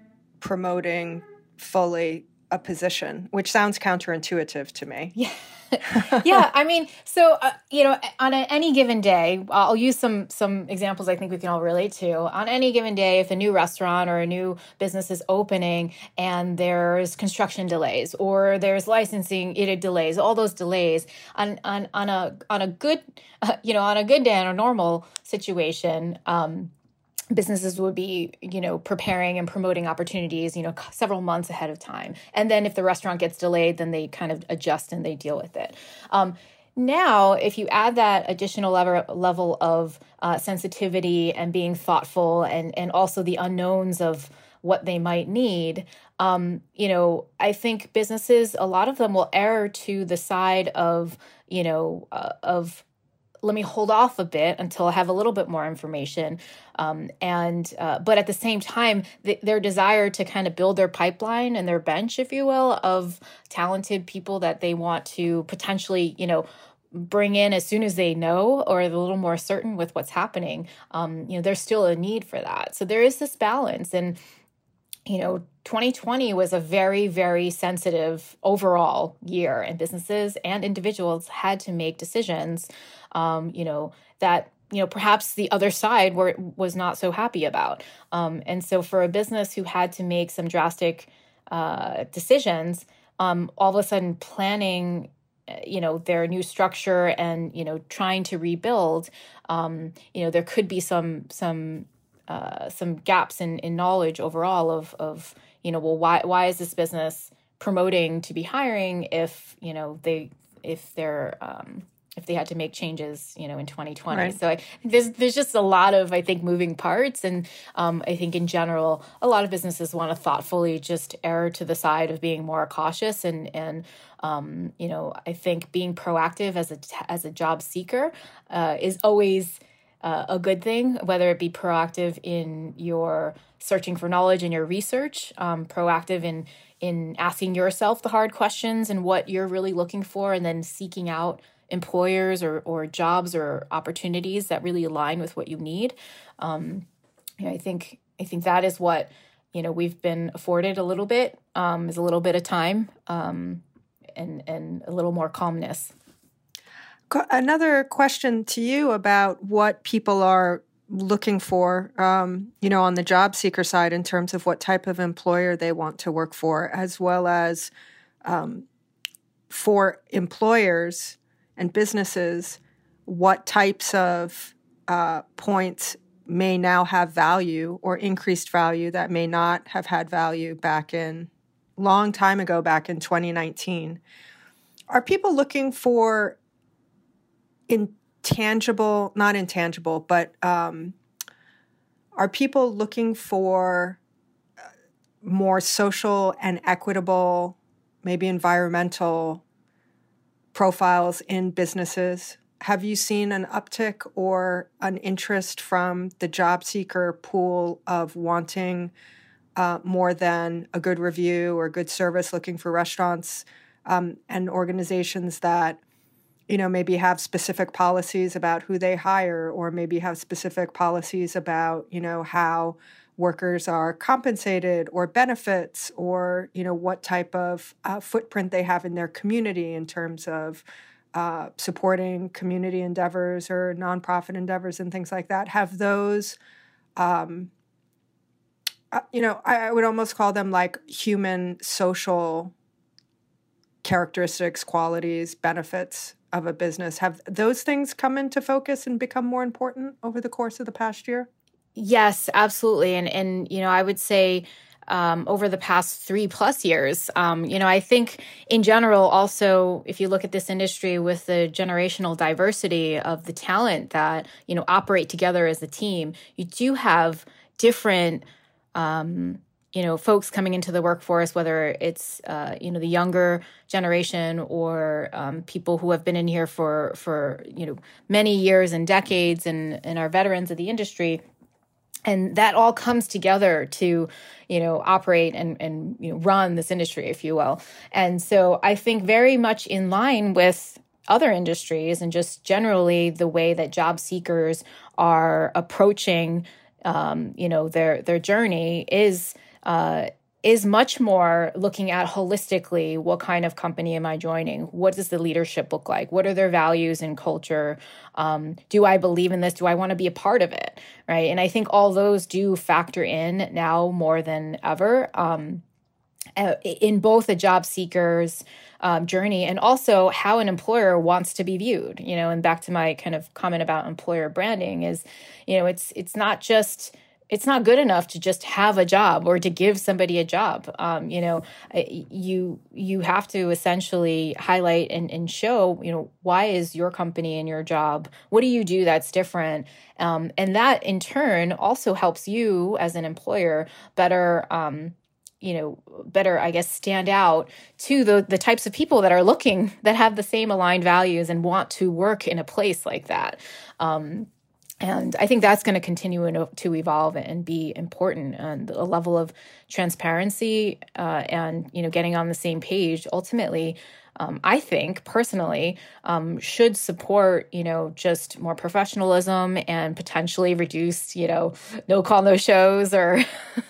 S2: promoting fully a position, which sounds counterintuitive to me?
S3: Yeah. yeah, I mean, so, uh, you know, on a, any given day, I'll use some some examples I think we can all relate to. On any given day, if a new restaurant or a new business is opening and there's construction delays or there's licensing delays, all those delays, on on, on a on a good, uh, you know, on a good day, on a normal situation, um, businesses would be, you know, preparing and promoting opportunities, you know, several months ahead of time. And then if the restaurant gets delayed, then they kind of adjust and they deal with it. Um, now, if you add that additional level, level of uh, sensitivity and being thoughtful and, and also the unknowns of what they might need, um, you know, I think businesses, a lot of them will err to the side of, you know, uh, of let me hold off a bit until I have a little bit more information. Um, and uh, but at the same time, th- their desire to kind of build their pipeline and their bench, if you will, of talented people that they want to potentially, you know, bring in as soon as they know or a little more certain with what's happening. Um, you know, there's still a need for that. So there is this balance. And you know, twenty twenty was a very, very sensitive overall year, and businesses and individuals had to make decisions, um, you know, that, you know, perhaps the other side were, was not so happy about. Um, and so for a business who had to make some drastic uh, decisions, um, all of a sudden planning, you know, their new structure and, you know, trying to rebuild, um, you know, there could be some, some, Uh, some gaps in, in knowledge overall of, of, you know, well, why why is this business promoting to be hiring if, you know, they if they're um, if they had to make changes, you know, in twenty twenty.
S2: Right.
S3: So I, there's there's just a lot of, I think, moving parts. And um, I think in general, a lot of businesses want to thoughtfully just err to the side of being more cautious. And, and um, you know, I think being proactive as a, as a job seeker uh, is always Uh, a good thing, whether it be proactive in your searching for knowledge and your research, um, proactive in in asking yourself the hard questions and what you're really looking for, and then seeking out employers or, or jobs or opportunities that really align with what you need. Um, you know, I think I think that is what, you know, we've been afforded a little bit, um, is a little bit of time um, and and a little more calmness.
S2: Another question to you about what people are looking for, um, you know, on the job seeker side in terms of what type of employer they want to work for, as well as um, for employers and businesses, what types of uh, points may now have value or increased value that may not have had value back in long time ago, back in twenty nineteen. Are people looking for intangible, not intangible, but um, are people looking for more social and equitable, maybe environmental profiles in businesses? Have you seen an uptick or an interest from the job seeker pool of wanting uh, more than a good review or good service, looking for restaurants um, and organizations that, you know, maybe have specific policies about who they hire, or maybe have specific policies about, you know, how workers are compensated or benefits, or, you know, what type of uh, footprint they have in their community in terms of uh, supporting community endeavors or nonprofit endeavors and things like that? Have those um, uh, you know, I, I would almost call them like human social characteristics, qualities, benefits of a business. Have those things come into focus and become more important over the course of the past year?
S3: Yes, absolutely. And, and you know, I would say um, over the past three plus years, um, you know, I think in general, also, if you look at this industry with the generational diversity of the talent that, you know, operate together as a team, you do have different um you know, folks coming into the workforce, whether it's, uh, you know, the younger generation or um, people who have been in here for, for, you know, many years and decades and, and are veterans of the industry. And that all comes together to, you know, operate and, and, you know, run this industry, if you will. And so I think very much in line with other industries and just generally the way that job seekers are approaching, um, you know, their, their journey is, uh, is much more looking at holistically, what kind of company am I joining? What does the leadership look like? What are their values and culture? Um, do I believe in this? Do I want to be a part of it? Right. And I think all those do factor in now more than ever um, in both a job seeker's um, journey and also how an employer wants to be viewed. You know, and back to my kind of comment about employer branding is, you know, it's it's not just It's not good enough to just have a job or to give somebody a job. Um, you know, you you have to essentially highlight and, and show, you know, why is your company and your job? What do you do that's different? Um, and that in turn also helps you as an employer better, um, you know, better, I guess, stand out to the the types of people that are looking, that have the same aligned values and want to work in a place like that. Um, And I think that's going to continue to evolve and be important. And a level of transparency uh, and, you know, getting on the same page ultimately, um, I think personally, um, should support, you know, just more professionalism and potentially reduce, you know, no call, no shows or,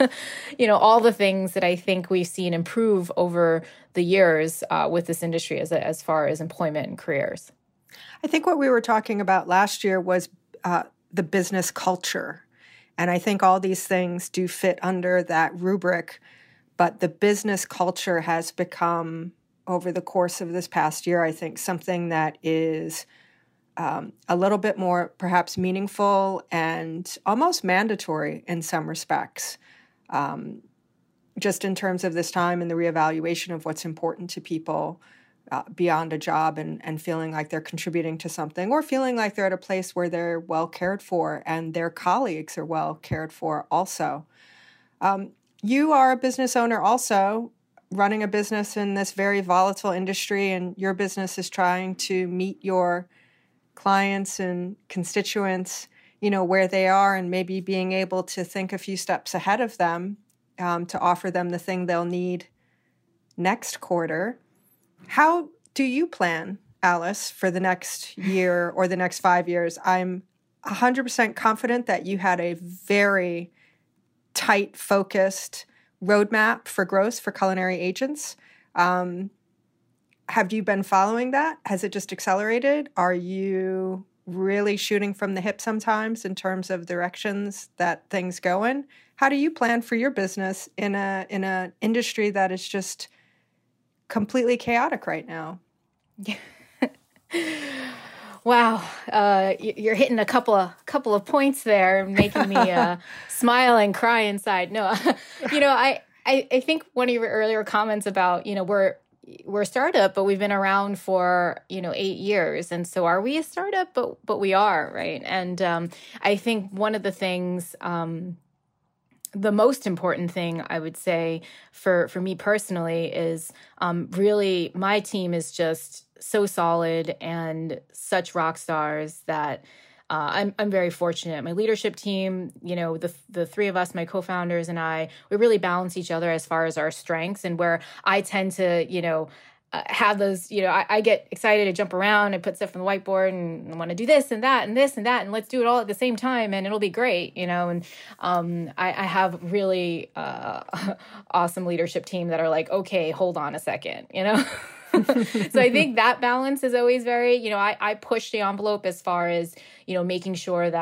S3: you know, all the things that I think we've seen improve over the years uh, with this industry as, as far as employment and careers.
S2: I think what we were talking about last year was uh, the business culture. And I think all these things do fit under that rubric. But the business culture has become, over the course of this past year, I think something that is um, a little bit more perhaps meaningful and almost mandatory in some respects, um, just in terms of this time and the reevaluation of what's important to people Uh, beyond a job and, and feeling like they're contributing to something or feeling like they're at a place where they're well cared for and their colleagues are well cared for also. Um, you are a business owner also, running a business in this very volatile industry, and your business is trying to meet your clients and constituents, you know, where they are and maybe being able to think a few steps ahead of them um, to offer them the thing they'll need next quarter. How do you plan, Alice, for the next year or the next five years? I'm one hundred percent confident that you had a very tight, focused roadmap for growth for Culinary Agents. Um, have you been following that? Has it just accelerated? Are you really shooting from the hip sometimes in terms of directions that things go in? How do you plan for your business in a in an industry that is just completely chaotic right now?
S3: Wow, uh, you're hitting a couple of couple of points there, making me uh, smile and cry inside. No, you know, I, I I think one of your earlier comments about, you know, we're we're a startup, but we've been around for, you know, eight years, and so are we a startup? But but we are, right? And um, I think one of the things. Um, The most important thing I would say for, for me personally is um, really my team is just so solid and such rock stars that uh, I'm I'm very fortunate. My leadership team, you know, the the three of us, my co-founders and I, we really balance each other as far as our strengths, and where I tend to, you know, Uh, have those, you know, I, I get excited to jump around and put stuff on the whiteboard and want to do this and that and this and that and let's do it all at the same time and it'll be great, you know. And um, I, I have really uh, awesome leadership team that are like, okay, hold on a second, you know. So I think that balance is always very, you know, I, I push the envelope as far as, you know, making sure that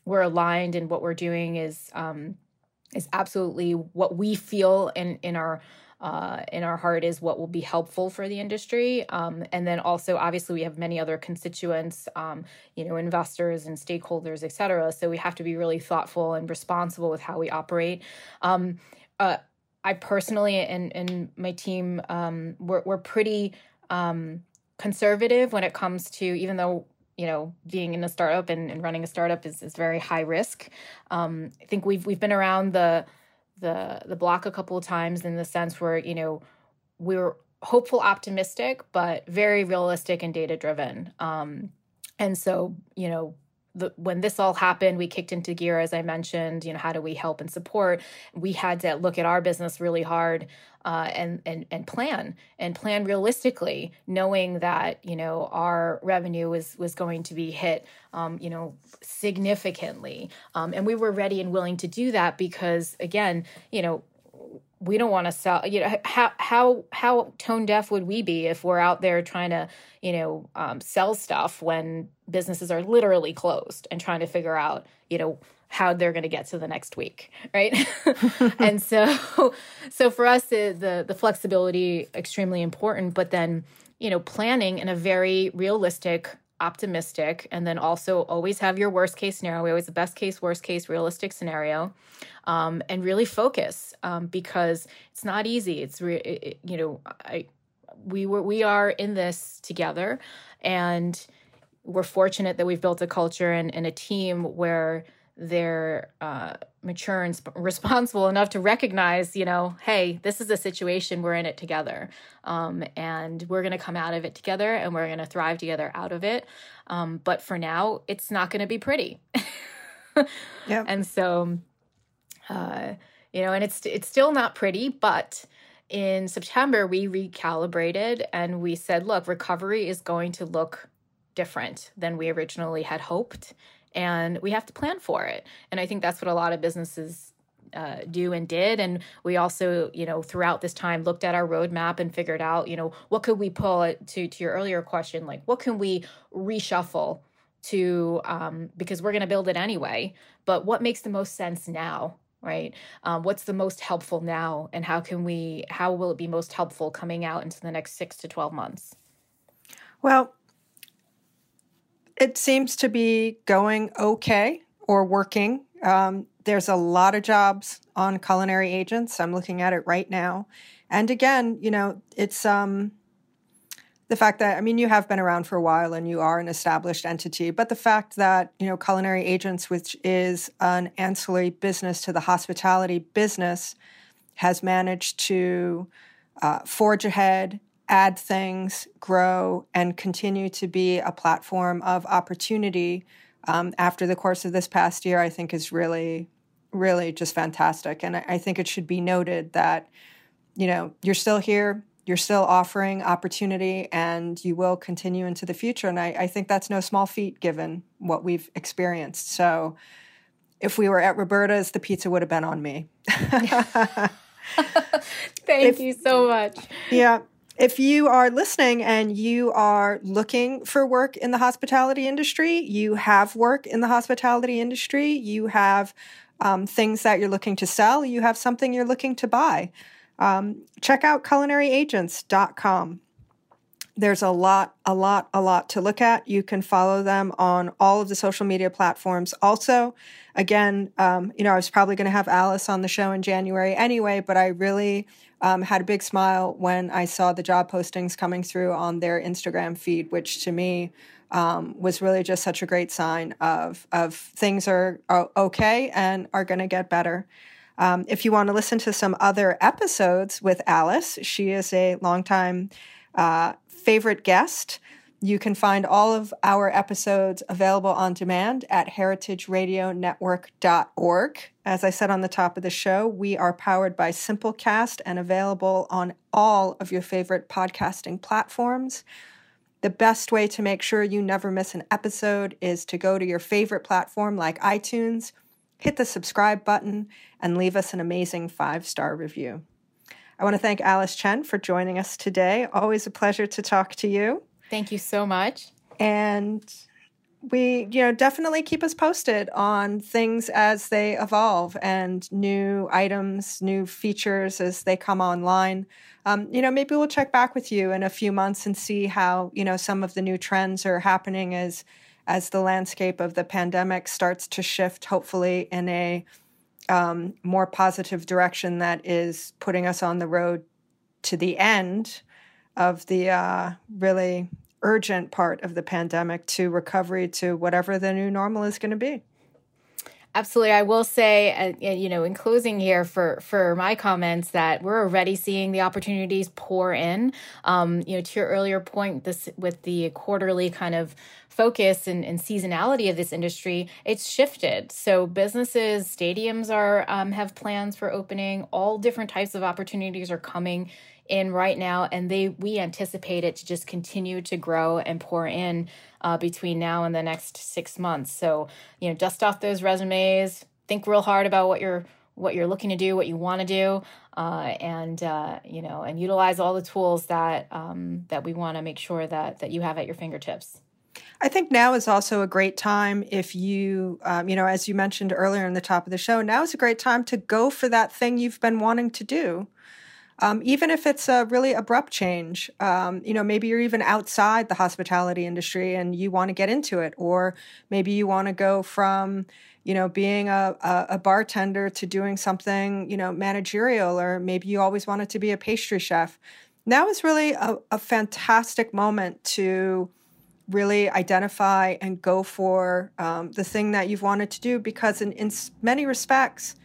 S3: we're aligned, and what we're doing is um, is absolutely what we feel in in our uh, in our heart is what will be helpful for the industry. Um, and then also, obviously, we have many other constituents, um, you know, investors and stakeholders, et cetera. So we have to be really thoughtful and responsible with how we operate. Um, uh, I personally and, and my team, um, we're, we're pretty um, conservative when it comes to, even though, you know, being in a startup and, and running a startup is, is very high risk. Um, I think we've we've been around the the the block a couple of times in the sense where, you know, we're hopeful, optimistic, but very realistic and data driven. Um, and so, you know, the, when this all happened, we kicked into gear, as I mentioned. You know, how do we help and support? We had to look at our business really hard uh, and and and plan and plan realistically, knowing that, you know, our revenue was was going to be hit, um, you know, significantly, um, and we were ready and willing to do that because, again, you know, we don't want to sell, you know, how, how, how tone deaf would we be if we're out there trying to, you know, um, sell stuff when businesses are literally closed and trying to figure out, you know, how they're going to get to the next week. Right. And so, so for us, the, the, the flexibility, extremely important, but then, you know, planning in a very realistic, optimistic, and then also always have your worst case scenario, always the best case, worst case, realistic scenario, um, and really focus um, because it's not easy. It's, re- it, you know, I, we were, we are in this together, and we're fortunate that we've built a culture and, and a team where they're uh, mature and sp- responsible enough to recognize, you know, hey, this is a situation, we're in it together. Um, and we're going to come out of it together, and we're going to thrive together out of it. Um, but for now, it's not going to be pretty.
S2: Yeah.
S3: And so, uh, you know, and it's, it's still not pretty, but in September, we recalibrated and we said, look, recovery is going to look different than we originally had hoped. And we have to plan for it. And I think that's what a lot of businesses uh, do and did. And we also, you know, throughout this time looked at our roadmap and figured out, you know, what could we pull to, to your earlier question, like what can we reshuffle to, um, because we're going to build it anyway, but what makes the most sense now, right? Um, what's the most helpful now? And how can we, how will it be most helpful coming out into the next six to twelve months?
S2: Well, it seems to be going okay or working. Um, there's a lot of jobs on Culinary Agents. I'm looking at it right now. And again, you know, it's um, the fact that, I mean, you have been around for a while and you are an established entity, but the fact that, you know, Culinary Agents, which is an ancillary business to the hospitality business, has managed to uh, forge ahead, add things, grow, and continue to be a platform of opportunity um, after the course of this past year, I think is really, really just fantastic. And I, I think it should be noted that, you know, you're still here, you're still offering opportunity, and you will continue into the future. And I, I think that's no small feat given what we've experienced. So if we were at Roberta's, the pizza would have been on me.
S3: Thank
S2: if,
S3: you so much.
S2: Yeah. If you are listening and you are looking for work in the hospitality industry, you have work in the hospitality industry, you have um, things that you're looking to sell, you have something you're looking to buy, um, check out culinary agents dot com. There's a lot, a lot, a lot to look at. You can follow them on all of the social media platforms. Also, again, um, you know, I was probably going to have Alice on the show in January anyway, but I really um, had a big smile when I saw the job postings coming through on their Instagram feed, which to me um, was really just such a great sign of, of things are, are okay and are going to get better. Um, if you want to listen to some other episodes with Alice, she is a longtime uh, favorite guest. You can find all of our episodes available on demand at heritage radio network dot org. As I said on the top of the show, we are powered by Simplecast and available on all of your favorite podcasting platforms. The best way to make sure you never miss an episode is to go to your favorite platform like iTunes, hit the subscribe button, and leave us an amazing five-star review. I want to thank Alice Chen for joining us today. Always a pleasure to talk to you.
S3: Thank you so much.
S2: And we, you know, definitely keep us posted on things as they evolve and new items, new features as they come online. Um, you know, maybe we'll check back with you in a few months and see how, you know, some of the new trends are happening as as the landscape of the pandemic starts to shift, hopefully in a um, more positive direction that is putting us on the road to the end of the uh, really urgent part of the pandemic, to recovery, to whatever the new normal is going to be.
S3: Absolutely. I will say, uh, you know, in closing here for, for my comments, that we're already seeing the opportunities pour in. Um, you know, to your earlier point, this with the quarterly kind of focus and, and seasonality of this industry, it's shifted. So businesses, stadiums are um, have plans for opening. All different types of opportunities are coming in right now, and they we anticipate it to just continue to grow and pour in uh, between now and the next six months. So, you know, dust off those resumes, think real hard about what you're what you're looking to do, what you want to do, uh, and uh, you know, and utilize all the tools that um, that we want to make sure that that you have at your fingertips.
S2: I think now is also a great time if you, um, you know, as you mentioned earlier in the top of the show, now is a great time to go for that thing you've been wanting to do. Um, even if it's a really abrupt change, um, you know, maybe you're even outside the hospitality industry and you want to get into it, or maybe you want to go from, you know, being a, a, a bartender to doing something, you know, managerial, or maybe you always wanted to be a pastry chef. Now is really a, a fantastic moment to really identify and go for um, the thing that you've wanted to do, because in, in many respects,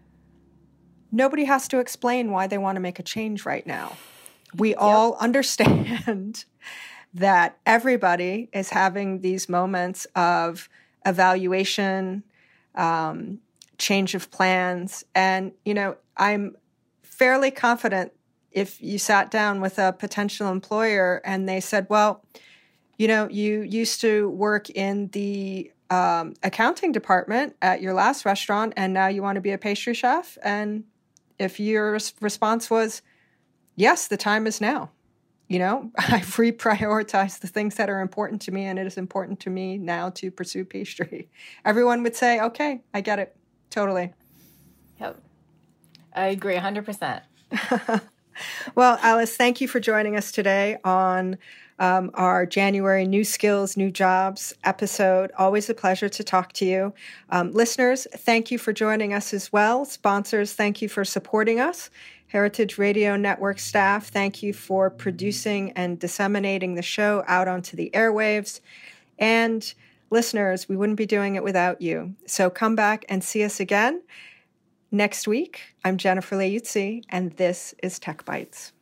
S2: nobody has to explain why they want to make a change right now. We yep. all understand that everybody is having these moments of evaluation, um, change of plans. And, you know, I'm fairly confident if you sat down with a potential employer and they said, well, you know, you used to work in the um, accounting department at your last restaurant, and now you want to be a pastry chef. And if your response was, yes, the time is now, you know, I've reprioritized the things that are important to me, and it is important to me now to pursue pastry, everyone would say, okay, I get it. Totally.
S3: Yep. I agree one hundred percent.
S2: Well, Alice, thank you for joining us today on um, our January New Skills, New Jobs episode. Always a pleasure to talk to you. Um, listeners, thank you for joining us as well. Sponsors, thank you for supporting us. Heritage Radio Network staff, thank you for producing and disseminating the show out onto the airwaves. And listeners, we wouldn't be doing it without you. So come back and see us again next week. I'm Jennifer Leuzzi, and this is Tech Bites.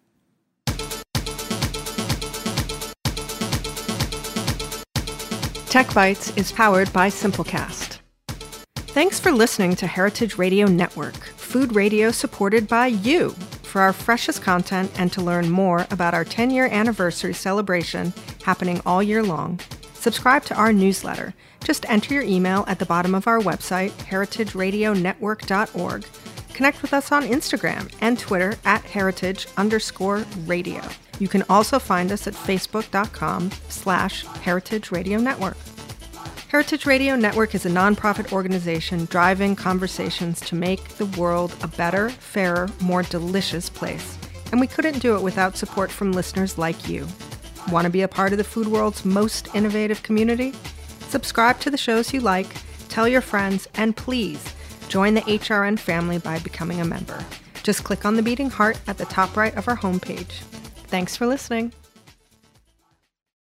S2: Tech Bites is powered by Simplecast. Thanks for listening to Heritage Radio Network, food radio supported by you. For our freshest content and to learn more about our ten-year anniversary celebration happening all year long, subscribe to our newsletter. Just enter your email at the bottom of our website, heritage radio network dot org. Connect with us on Instagram and Twitter at heritage underscore radio. You can also find us at facebook.com slash heritage radio network. Heritage Radio Network is a nonprofit organization driving conversations to make the world a better, fairer, more delicious place. And we couldn't do it without support from listeners like you. Want to be a part of the food world's most innovative community? Subscribe to the shows you like, tell your friends, and please join the H R N family by becoming a member. Just click on the beating heart at the top right of our homepage. Thanks for listening.